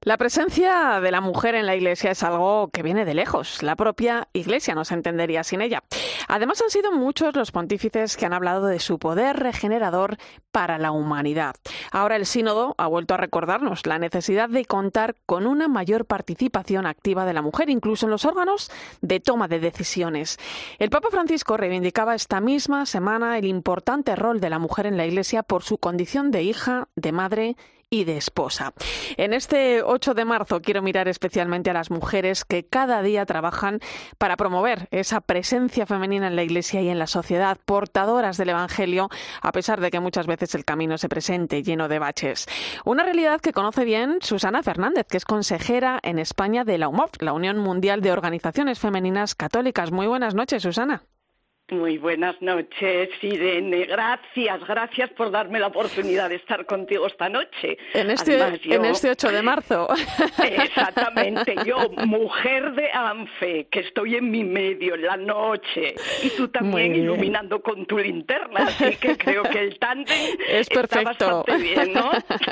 La presencia de la mujer en la Iglesia es algo que viene de lejos. La propia Iglesia no se entendería sin ella. Además, han sido muchos los pontífices que han hablado de su poder regenerador para la humanidad. Ahora el Sínodo ha vuelto a recordarnos la necesidad de contar con una mayor participación activa de la mujer, incluso en los órganos de toma de decisiones. El Papa Francisco reivindicaba esta misma semana el importante rol de la mujer en la Iglesia por su condición de hija, de madre y de esposa. En este 8 de marzo quiero mirar especialmente a las mujeres que cada día trabajan para promover esa presencia femenina en la Iglesia y en la sociedad, portadoras del Evangelio, a pesar de que muchas veces el camino se presente lleno de baches. Una realidad que conoce bien Susana Fernández, que es consejera en España de la UMOF, la Unión Mundial de Organizaciones Femeninas Católicas. Muy buenas noches, Susana. Muy buenas noches, Irene. Gracias por darme la oportunidad de estar contigo esta noche. En este 8 de marzo. Exactamente. Yo, mujer de Anfe, que estoy en mi medio, en la noche, y tú también iluminando con tu linterna, así que creo que el tándem es perfecto. Está bastante bien, ¿no?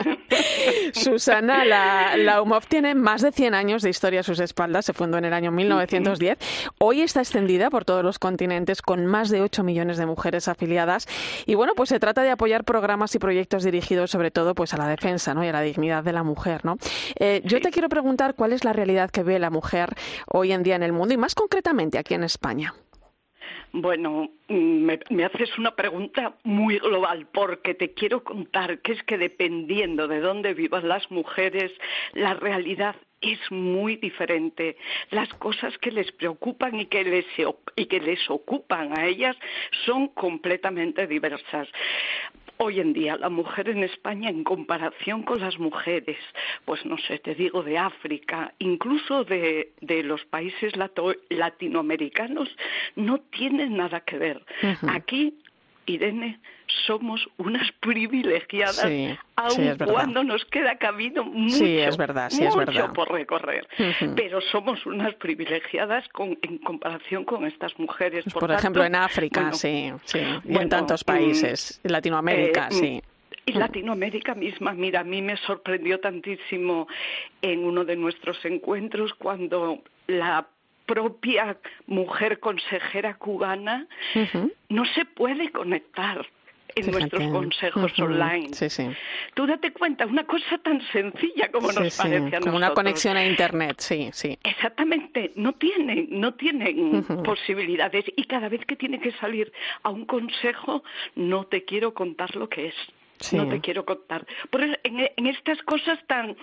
Susana, la UMOF tiene más de 100 años de historia a sus espaldas. Se fundó en el año 1910. Hoy está extendida por todos los continentes con más de 8 millones de mujeres afiliadas. Y bueno, pues se trata de apoyar programas y proyectos dirigidos sobre todo pues a la defensa, ¿no? Y a la dignidad de la mujer, ¿no? Yo te quiero preguntar cuál es la realidad que ve la mujer hoy en día en el mundo y más concretamente aquí en España. Bueno, me haces una pregunta muy global porque te quiero contar que es que dependiendo de dónde vivan las mujeres, la realidad es muy diferente. Las cosas que les preocupan y que les ocupan a ellas son completamente diversas. Hoy en día la mujer en España, en comparación con las mujeres, pues no sé, te digo de África, incluso de los países latinoamericanos, no tienen nada que ver. Uh-huh. Aquí, Irene, somos unas privilegiadas, aun cuando nos queda camino mucho por recorrer. Uh-huh. Pero somos unas privilegiadas en comparación con estas mujeres. Por ejemplo, en África, y en tantos países. En Latinoamérica, Y Latinoamérica misma, mira, a mí me sorprendió tantísimo en uno de nuestros encuentros cuando la propia mujer consejera cubana no se puede conectar en nuestros consejos online. Tú date cuenta, una cosa tan sencilla como nos parece a nosotros. Como una conexión a Internet, Exactamente, no tienen posibilidades y cada vez que tiene que salir a un consejo, no te quiero contar lo que es. No te quiero contar. Por eso, en estas cosas tan,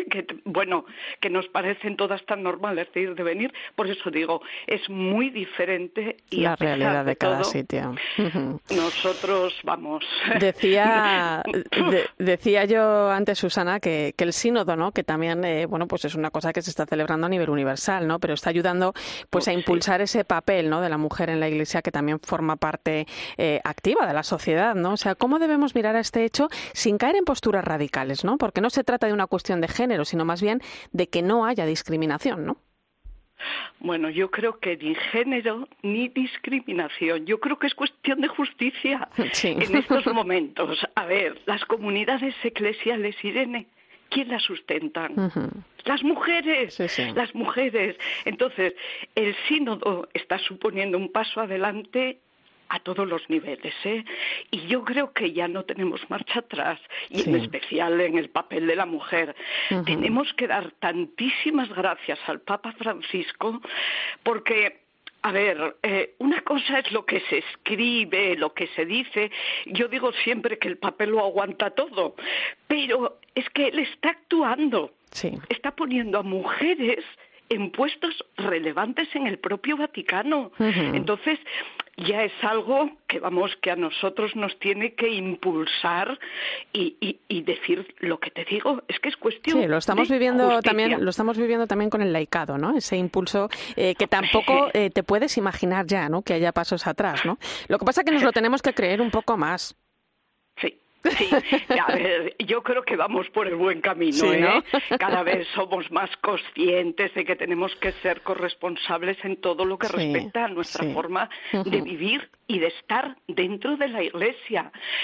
que nos parecen todas tan normales de ir, de venir, por eso digo, es muy diferente y la realidad de cada sitio. Nosotros vamos. Decía yo antes, Susana, que el sínodo, ¿no? Que también, pues es una cosa que se está celebrando a nivel universal, ¿no? Pero está ayudando, pues, a impulsar ese papel, ¿no? De la mujer en la Iglesia que también forma parte activa de la sociedad, ¿no? O sea, ¿cómo debemos mirar a este hecho sin caer en posturas radicales, ¿no? Porque no se trata de una cuestión de género, sino más bien de que no haya discriminación, ¿no? Bueno, yo creo que ni género ni discriminación. Yo creo que es cuestión de justicia en estos momentos. A ver, las comunidades eclesiales, Irene, ¿quién las sustentan? Las mujeres, las mujeres. Entonces, el sínodo está suponiendo un paso adelante a todos los niveles, Y yo creo que ya no tenemos marcha atrás, y en especial en el papel de la mujer. Tenemos que dar tantísimas gracias al Papa Francisco, porque, a ver, una cosa es lo que se escribe, lo que se dice. Yo digo siempre que el papel lo aguanta todo, pero es que él está actuando, está poniendo a mujeres en puestos relevantes en el propio Vaticano. Entonces, ya es algo que a nosotros nos tiene que impulsar y decir lo que te digo, es que es cuestión lo estamos viviendo también con el laicado, ¿no? Ese impulso que tampoco te puedes imaginar ya, ¿no? Que haya pasos atrás, ¿no? Lo que pasa es que nos lo tenemos que creer un poco más. Sí, a ver, yo creo que vamos por el buen camino, ¿no? Cada vez somos más conscientes de que tenemos que ser corresponsables en todo lo que respecta a nuestra forma de vivir y de estar dentro de la Iglesia.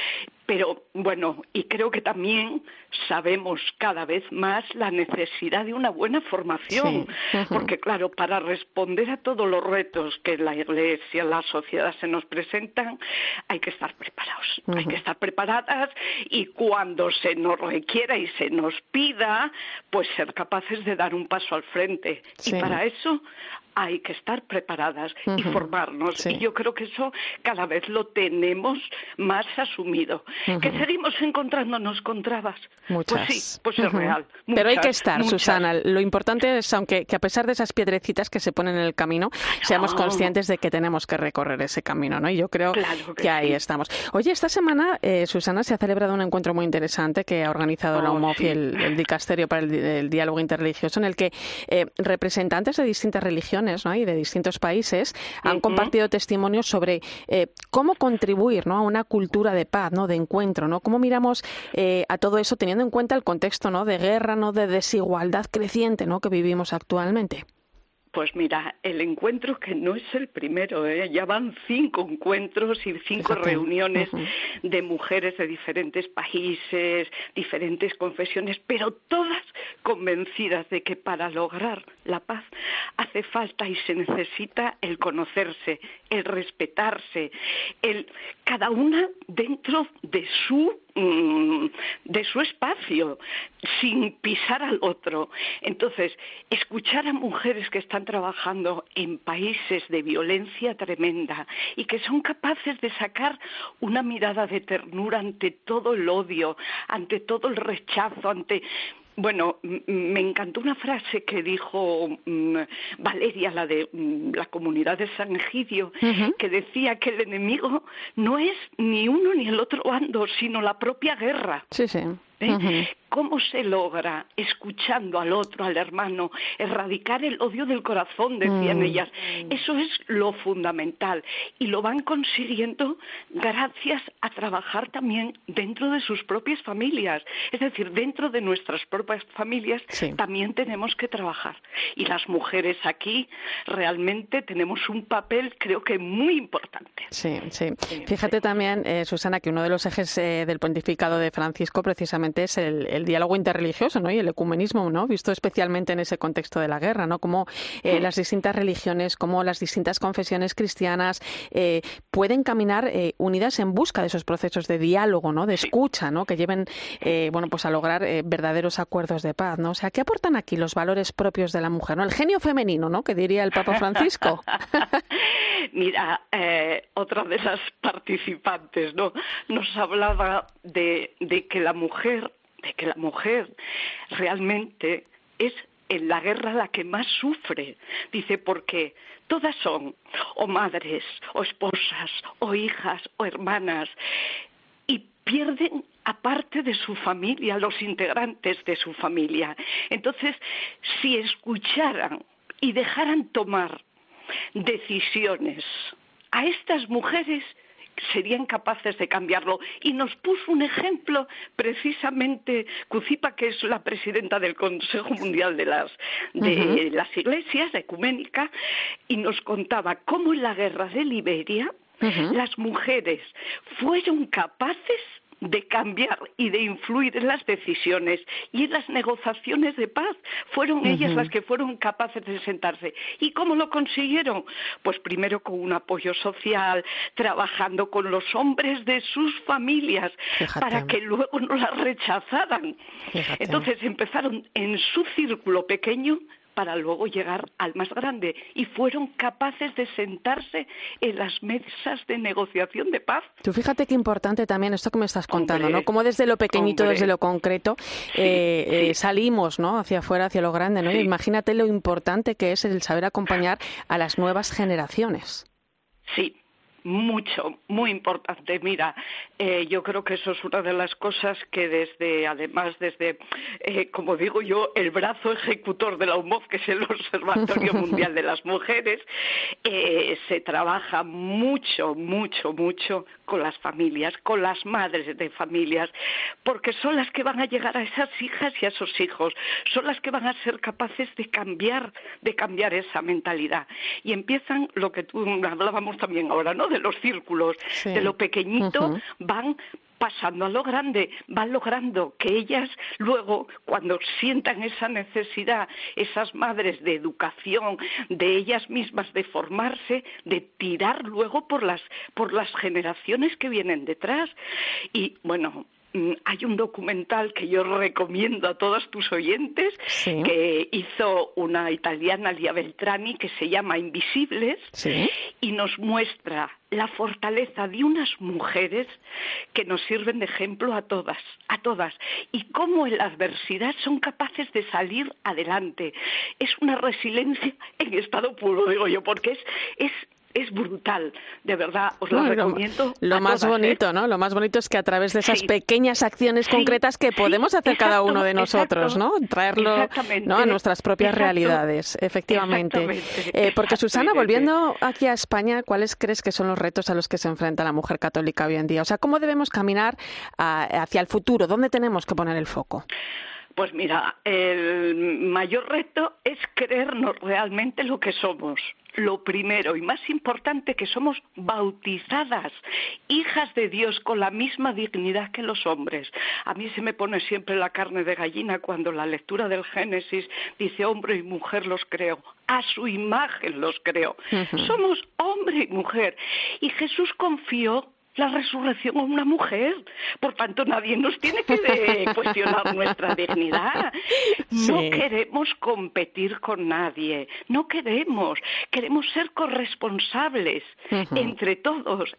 Pero bueno, y creo que también sabemos cada vez más la necesidad de una buena formación, porque claro, para responder a todos los retos que la Iglesia, la sociedad se nos presentan, hay que estar preparados, hay que estar preparadas, y cuando se nos requiera y se nos pida, pues ser capaces de dar un paso al frente. Y para eso hay que estar preparadas y formarnos. Y yo creo que eso cada vez lo tenemos más asumido. ¿Que seguimos encontrándonos con trabas? Muchas. Pues sí, pues es real. Muchas, pero hay que estar, muchas. Susana. Lo importante es, aunque que a pesar de esas piedrecitas que se ponen en el camino, seamos conscientes de que tenemos que recorrer ese camino, ¿no? Y yo creo que ahí estamos. Oye, esta semana, Susana, se ha celebrado un encuentro muy interesante que ha organizado la UMOF y el Dicasterio para el Diálogo Interreligioso, en el que representantes de distintas religiones, ¿no?, y de distintos países han compartido testimonios sobre cómo contribuir, ¿no?, a una cultura de paz, ¿no?, de encuentro, ¿no? Cómo miramos a todo eso teniendo en cuenta el contexto, ¿no?, de guerra, ¿no?, de desigualdad creciente, ¿no?, que vivimos actualmente. Pues mira, el encuentro que no es el primero, ya van 5 encuentros y 5 reuniones de mujeres de diferentes países, diferentes confesiones, pero todas convencidas de que para lograr la paz hace falta y se necesita el conocerse, el respetarse, cada una dentro de su espacio, sin pisar al otro. Entonces, escuchar a mujeres que están trabajando en países de violencia tremenda y que son capaces de sacar una mirada de ternura ante todo el odio, ante todo el rechazo, Bueno, me encantó una frase que dijo Valeria, la de la comunidad de San Egidio, que decía que el enemigo no es ni uno ni el otro bando, sino la propia guerra. Sí, sí. ¿Cómo se logra, escuchando al otro, al hermano, erradicar el odio del corazón, decían ellas? Eso es lo fundamental, y lo van consiguiendo gracias a trabajar también dentro de sus propias familias. Es decir, dentro de nuestras propias familias también tenemos que trabajar. Y las mujeres aquí realmente tenemos un papel, creo que muy importante. Sí. Fíjate también, Susana, que uno de los ejes del pontificado de Francisco precisamente es el diálogo interreligioso, ¿no?, y el ecumenismo, ¿no?, visto especialmente en ese contexto de la guerra, ¿no?, cómo las distintas religiones, cómo las distintas confesiones cristianas pueden caminar unidas en busca de esos procesos de diálogo, ¿no?, de escucha, ¿no?, que lleven pues a lograr verdaderos acuerdos de paz, ¿no? O sea, ¿qué aportan aquí los valores propios de la mujer, ¿no?, el genio femenino, ¿no?, que diría el Papa Francisco? Mira, otra de las participantes, ¿no?, nos hablaba de que la mujer realmente es en la guerra la que más sufre. Dice, porque todas son o madres, o esposas, o hijas, o hermanas, y pierden aparte de su familia, los integrantes de su familia. Entonces, si escucharan y dejaran tomar decisiones a estas mujeres, serían capaces de cambiarlo. Y nos puso un ejemplo precisamente Cucipa, que es la presidenta del Consejo Mundial de las Iglesias, ecuménica, y nos contaba cómo en la guerra de Liberia las mujeres fueron capaces de cambiar y de influir en las decisiones y en las negociaciones de paz. Fueron ellas las que fueron capaces de sentarse. ¿Y cómo lo consiguieron? Pues primero con un apoyo social, trabajando con los hombres de sus familias, para que luego no las rechazaran. Entonces empezaron en su círculo pequeño para luego llegar al más grande, y fueron capaces de sentarse en las mesas de negociación de paz. Tú fíjate qué importante también esto que me estás contando, ¿no? Cómo desde lo pequeñito, desde lo concreto, salimos, ¿no?, hacia afuera, hacia lo grande, ¿no? Y imagínate lo importante que es el saber acompañar a las nuevas generaciones. Sí. Mucho, muy importante. Mira, yo creo que eso es una de las cosas que desde, como digo yo, el brazo ejecutor de la UMOF, que es el Observatorio Mundial de las Mujeres, se trabaja mucho con las familias, con las madres de familias, porque son las que van a llegar a esas hijas y a esos hijos, son las que van a ser capaces de cambiar esa mentalidad. Y empiezan lo que tú hablábamos también ahora, ¿no?, de los círculos, de lo pequeñito van pasando a lo grande, van logrando que ellas luego, cuando sientan esa necesidad, esas madres de educación, de ellas mismas de formarse, de tirar luego por las generaciones que vienen detrás. Y bueno, hay un documental que yo recomiendo a todos tus oyentes, sí, que hizo una italiana, Lia Beltrami, que se llama Invisibles, sí, y nos muestra la fortaleza de unas mujeres que nos sirven de ejemplo a todas, y cómo en la adversidad son capaces de salir adelante. Es una resiliencia en estado puro, digo yo, porque es brutal, de verdad, os lo recomiendo. Lo más todas, bonito, ¿no? Lo más bonito es que a través de esas pequeñas acciones concretas que podemos hacer cada uno de nosotros, ¿no? Traerlo, ¿no?, a nuestras propias realidades, efectivamente. Porque Susana, volviendo aquí a España, ¿cuáles crees que son los retos a los que se enfrenta la mujer católica hoy en día? O sea, ¿cómo debemos caminar hacia el futuro? ¿Dónde tenemos que poner el foco? Pues mira, el mayor reto es creernos realmente lo que somos. Lo primero y más importante, que somos bautizadas, hijas de Dios con la misma dignidad que los hombres. A mí se me pone siempre la carne de gallina cuando la lectura del Génesis dice hombre y mujer los creó, a su imagen los creó. Somos hombre y mujer. Y Jesús confió la resurrección a una mujer. Por tanto, nadie nos tiene que cuestionar nuestra dignidad. No queremos competir con nadie, no queremos ser corresponsables entre todos.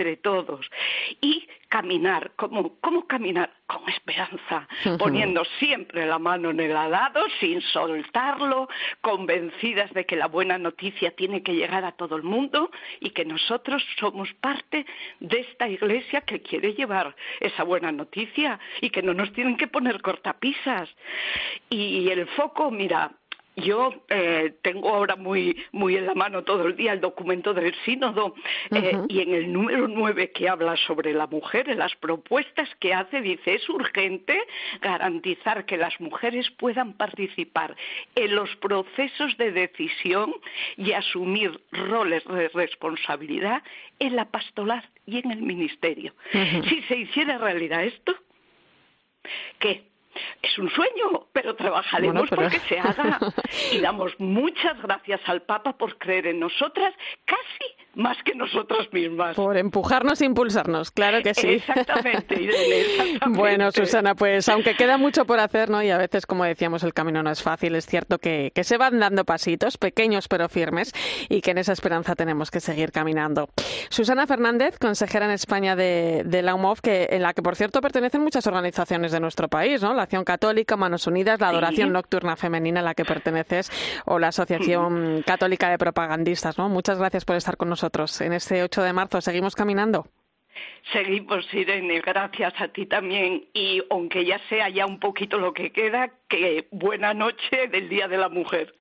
Y caminar, ¿cómo caminar? Con esperanza, poniendo siempre la mano en el arado, sin soltarlo, convencidas de que la buena noticia tiene que llegar a todo el mundo y que nosotros somos parte de esta iglesia que quiere llevar esa buena noticia y que no nos tienen que poner cortapisas. Y el foco, mira, yo tengo ahora muy en la mano todo el día el documento del sínodo y en el número 9 que habla sobre la mujer, en las propuestas que hace, dice: es urgente garantizar que las mujeres puedan participar en los procesos de decisión y asumir roles de responsabilidad en la pastoral y en el ministerio. Si se hiciera realidad esto, ¿qué? Es un sueño, pero trabajaremos porque se haga. Y damos muchas gracias al Papa por creer en nosotras, casi más que nosotras mismas. Por empujarnos e impulsarnos, claro que sí. Exactamente, Irene, exactamente. Bueno, Susana, pues aunque queda mucho por hacer, ¿no?, y a veces, como decíamos, el camino no es fácil, es cierto que se van dando pasitos, pequeños pero firmes, y que en esa esperanza tenemos que seguir caminando. Susana Fernández, consejera en España de la UMOV, en la que, por cierto, pertenecen muchas organizaciones de nuestro país, ¿no? La Acción Católica, Manos Unidas, la Adoración Nocturna Femenina, a la que perteneces, o la Asociación Católica de Propagandistas, ¿no? Muchas gracias por estar con nosotros en este 8 de marzo. ¿Seguimos caminando? Seguimos, Irene, gracias a ti también. Y aunque ya sea ya un poquito lo que queda, que buena noche del Día de la Mujer.